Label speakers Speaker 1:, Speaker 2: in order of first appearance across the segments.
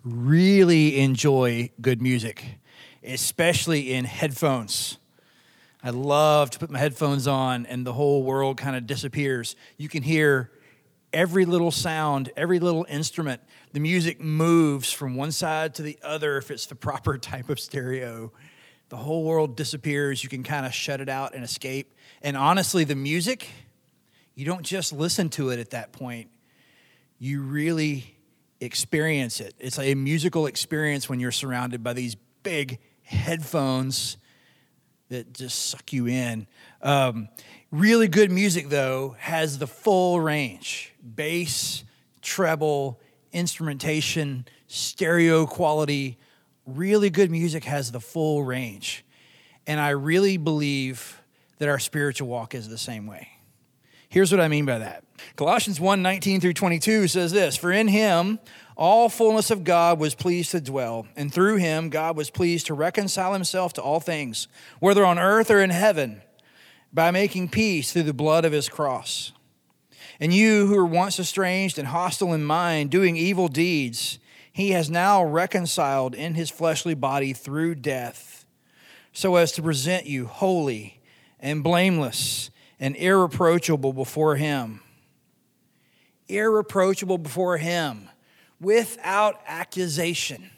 Speaker 1: really enjoy good music, especially in headphones. I love to put my headphones on and the whole world kind of disappears. You can hear every little sound, every little instrument. The music moves from one side to the other if it's the proper type of stereo. The whole world disappears. You can kind of shut it out and escape. And honestly, the music, you don't just listen to it at that point. You really experience it. It's a musical experience when you're surrounded by these big headphones that just suck you in. Really good music, though, has the full range. Bass, treble, instrumentation, stereo quality. Really good music has the full range. And I really believe that our spiritual walk is the same way. Here's what I mean by that. Colossians 1:19 through 22 says this, "For in him all fullness of God was pleased to dwell, and through him God was pleased to reconcile himself to all things, whether on earth or in heaven, by making peace through the blood of his cross. And you who were once estranged and hostile in mind, doing evil deeds, he has now reconciled in his fleshly body through death, so as to present you holy and blameless and irreproachable before him." Irreproachable before him, without accusation.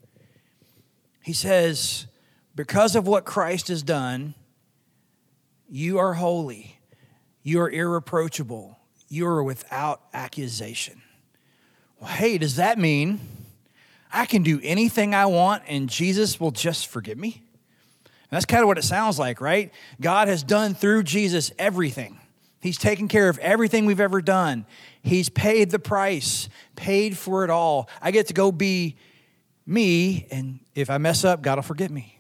Speaker 1: He says, because of what Christ has done, you are holy, you are irreproachable, you are without accusation. Well, hey, does that mean I can do anything I want and Jesus will just forgive me? And that's kind of what it sounds like, right? God has done through Jesus everything. He's taken care of everything we've ever done. He's paid the price, paid for it all. I get to go be me, and if I mess up, God will forgive me.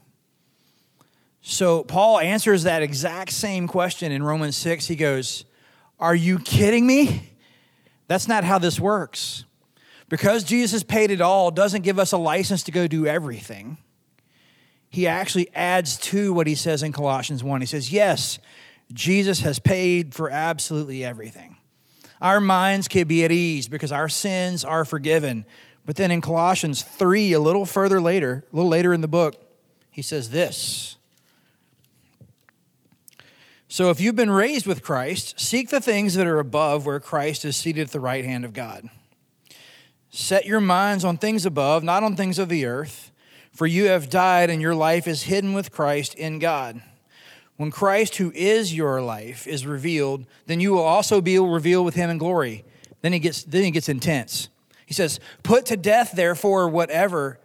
Speaker 1: So Paul answers that exact same question in Romans 6. He goes, are you kidding me? That's not how this works. Because Jesus paid it all doesn't give us a license to go do everything. He actually adds to what he says in Colossians 1. He says, yes, Jesus has paid for absolutely everything. Our minds can be at ease because our sins are forgiven. But then in Colossians 3, a little later in the book, he says this. So if you've been raised with Christ, seek the things that are above where Christ is seated at the right hand of God. Set your minds on things above, not on things of the earth, for you have died and your life is hidden with Christ in God. When Christ, who is your life, is revealed, then you will also be revealed with him in glory. Then he gets intense. He says, put to death, therefore, whatever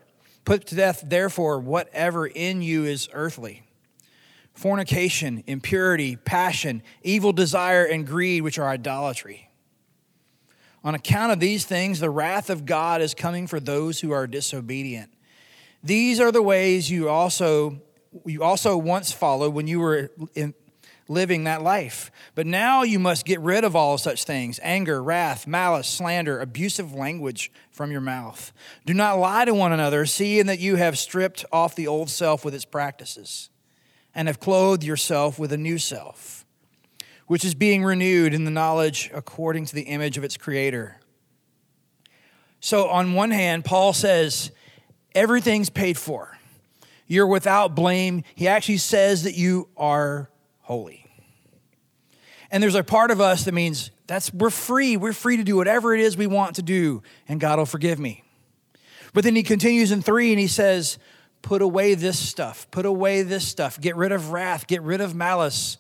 Speaker 1: in you is earthly. Fornication, impurity, passion, evil desire, and greed, which are idolatry. On account of these things, the wrath of God is coming for those who are disobedient. These are the ways you also once followed when you were living that life. But now you must get rid of all such things: anger, wrath, malice, slander, abusive language from your mouth. Do not lie to one another, seeing that you have stripped off the old self with its practices and have clothed yourself with a new self, which is being renewed in the knowledge according to the image of its creator. So on one hand, Paul says, everything's paid for. You're without blame. He actually says that you are holy. And there's a part of us that means we're free. We're free to do whatever it is we want to do, and God will forgive me. But then he continues in 3 and he says, put away this stuff. Put away this stuff. Get rid of wrath. Get rid of malice.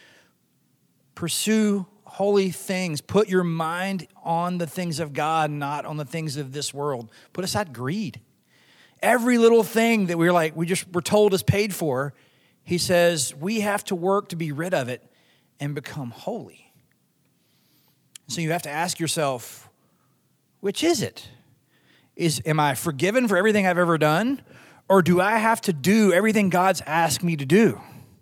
Speaker 1: Pursue holy things. Put your mind on the things of God, not on the things of this world. Put aside greed. Every little thing that we're told is paid for, he says we have to work to be rid of it and become holy. So you have to ask yourself, which is it? Am I forgiven for everything I've ever done? Or do I have to do everything God's asked me to do?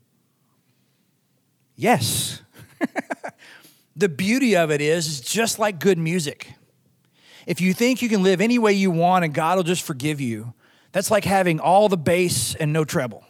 Speaker 1: Yes. The beauty of it is just like good music. If you think you can live any way you want and God will just forgive you, that's like having all the bass and no treble.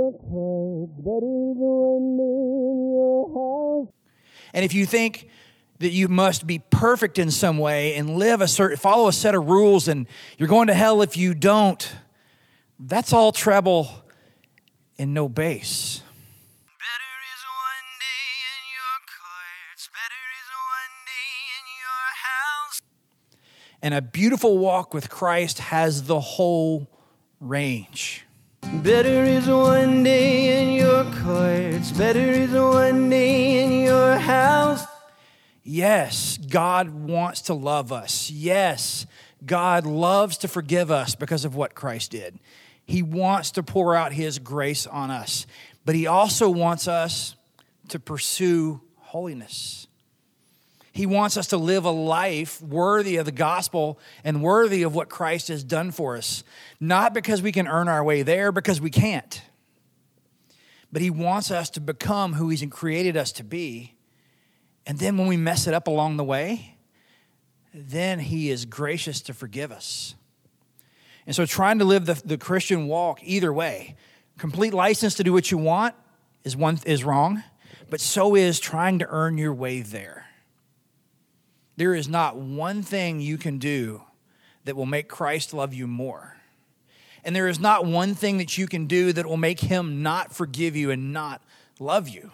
Speaker 1: And if you think that you must be perfect in some way and follow a set of rules, and you're going to hell if you don't. That's all treble and no bass.
Speaker 2: Better is one day in your courts, better is one day in your house.
Speaker 1: And a beautiful walk with Christ has the whole range.
Speaker 2: Better is one day in your courts, better is one day in your house.
Speaker 1: Yes, God wants to love us. Yes, God loves to forgive us because of what Christ did. He wants to pour out his grace on us, but he also wants us to pursue holiness. He wants us to live a life worthy of the gospel and worthy of what Christ has done for us, not because we can earn our way there, because we can't. But he wants us to become who he's created us to be. And then when we mess it up along the way, then he is gracious to forgive us. And so trying to live the Christian walk either way, complete license to do what you want is wrong, but so is trying to earn your way there. There is not one thing you can do that will make Christ love you more. And there is not one thing that you can do that will make him not forgive you and not love you.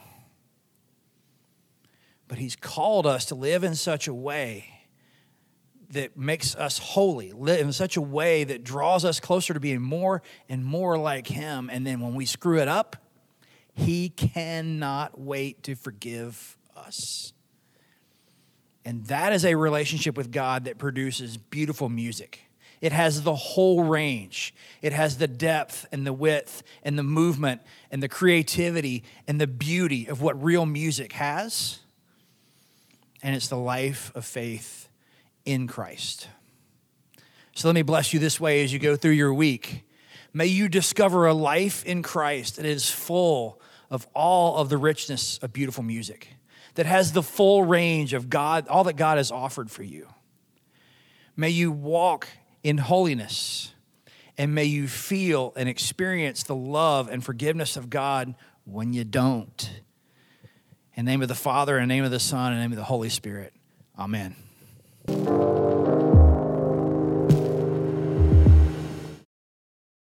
Speaker 1: But he's called us to live in such a way that makes us holy, live in such a way that draws us closer to being more and more like him. And then when we screw it up, he cannot wait to forgive us. And that is a relationship with God that produces beautiful music. It has the whole range. It has the depth and the width and the movement and the creativity and the beauty of what real music has. And it's the life of faith in Christ. So let me bless you this way as you go through your week. May you discover a life in Christ that is full of all of the richness of beautiful music, that has the full range of God, all that God has offered for you. May you walk in holiness, and may you feel and experience the love and forgiveness of God when you don't. In the name of the Father, in the name of the Son, in the name of the Holy Spirit. Amen.